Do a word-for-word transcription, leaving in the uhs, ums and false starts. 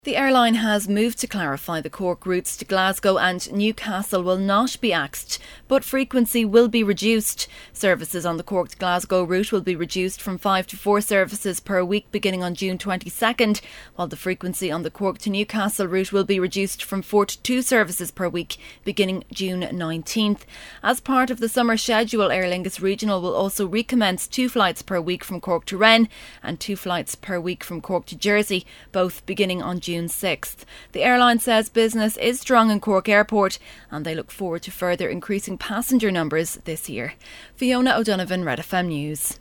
The airline has moved to clarify the Cork routes to Glasgow and Newcastle will not be axed, but frequency will be reduced. Services on the Cork to Glasgow route will be reduced from five to four services per week beginning on June twenty-second, while the frequency on the Cork to Newcastle route will be reduced from four to two services per week beginning June nineteenth. As part of the summer schedule, Aer Lingus Regional will also recommence two flights per week from Cork to Rennes and two flights per week from Cork to Jersey, both beginning on June sixth. The airline says business is strong in Cork Airport and they look forward to further increasing passenger numbers this year. Fiona O'Donovan, Red F M News.